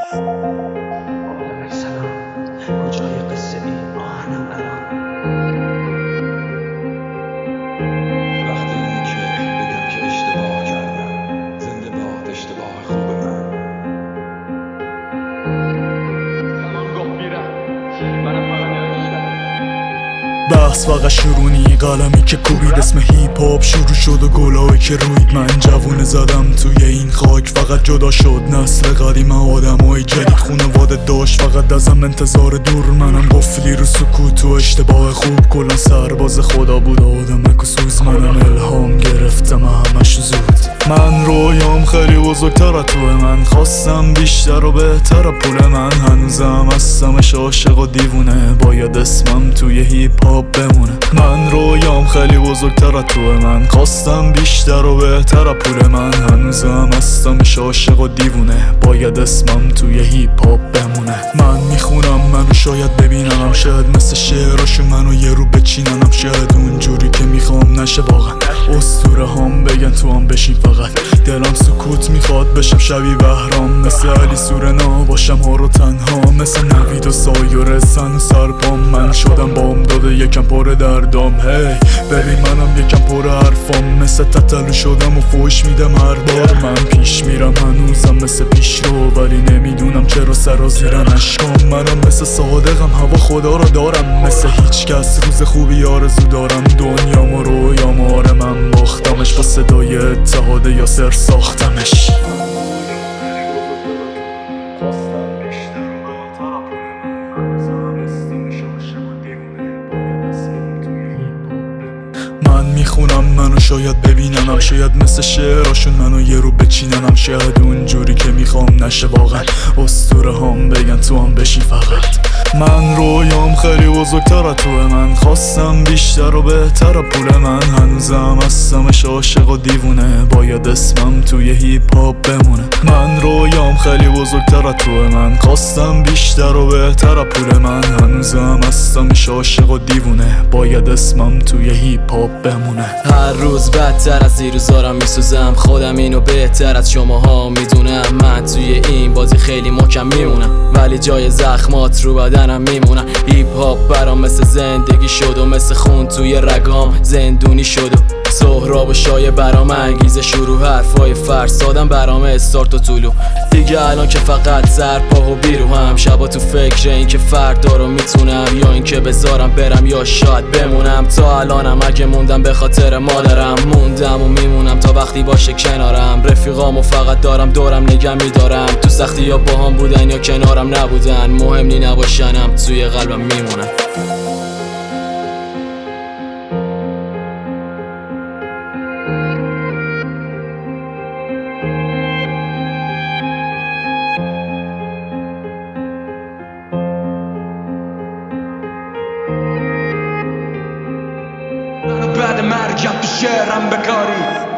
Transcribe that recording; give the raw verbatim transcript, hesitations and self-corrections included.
آقای سلام، کجای قصه ای آهنم الان؟ وقتی که بگم که اشتباه کردم، زنده باد اشتباه خوب من. زمان گفت میرم، منم فقط نوشتم. بحث فقط شروعی قلمی که کوبید اسم هیپ هاپ شروع شد و گلایی که روید من جوونه زدم توی این خاک. فقط جدا شد نسل قدیم آدمای جدید خونواده داشت فقط ازم انتظار دور. منم قفلی رو سکوت و اشتباه خوب کلا سرباز خدا بود آدمک و سوز. منم الهام گرفتم همش زود. من رویام خیلی بزرگتر از توه، من خواستم بیشتر و بهتر پول من. هنوزم هستمش عاشق و دیوونه، باید اسمم توی هیپ هاپ بمونه. من رویام خیلی بزرگتر از توه، من خواستم بیشتر و بهتر پول من. هنوزم هستمش عاشق و دیوونه، باید اسمم توی هیپ هاپ بمونه. من میخونم منو شاید ببیننم، شاید مثل شعراشو منو یه رو بچیننم. شاید اونجوری که میخوام نشه واقعا، اسطوره هم بگن تو هم بشین فقط. دلم سکوت میخواد بشم شبیه بهرام، مثل علی سورنا باشم ها رو تنها. مثل نوید و سایور سن و سرپام، من شدم بام داده یکم پر دردام. هی ببین منم یکم پر حرفام، مثل تتلو شدم و فوش میدم هر بار. من پیش میرم هنوزم مثل پیش رو، ولی نمیدونم چرا سرازیرن اشکام. منم مثل صادقم هوا خدا رو دارم، مثل هیچ کس روز خوبی آرزو دارم. دنیام و رویام آره من باختمش، با صدای اتحاد یاسر ساختمش. من میخونم منو شاید ببیننم، شاید مثل شعراشون منو یه رو بچیننم. شاید اونجوری که میخوام نشه واقعا، اسطوره هم بگن تو هم بشی فقط. من رویام خیلی بزرگتر از توه، من خواستم بیشتر و بهتر پول من. هنوزم هستمش عاشق و دیوونه، باید اسمم توی هیپ هاپ بمونه. من رویام خیلی بزرگتر از توه، من خواستم بیشتر و بهتر پول من. هنوزم هستمش عاشق و دیوونه، باید اسمم توی هیپ هاپ بمونه. هر روز بدتر از دیروزارم میسوزم، خودم اینو بهتر از شماها میدونم. من توی این بازی خیلی محکم میمونم، ولی جای زخمات رو بدنم میمونم. هیپ هاپ برام مثل زندگی شد و مثل خون توی رگام زندونی شد. و سهراب و شایه برام انگیزه شروع، حرفای فرسادم برام استارت و طولو. دیگه الان که فقط سرپا و بیرو هم، شبا تو فکر این که فردا رو میتونم یا این که بذارم برم یا شاید بمونم. تا الانم اگه موندم به خاطر مادرم، موندم و میمونم تا وقتی باشه کنارم. رفیقامو فقط دارم دورم نگه میدارم، تو سختی یا با هم بودن یا کنارم نبودن. مهم نی نباشنم توی قلبم میمونم. بعد مرگم تو شعرم بکاری،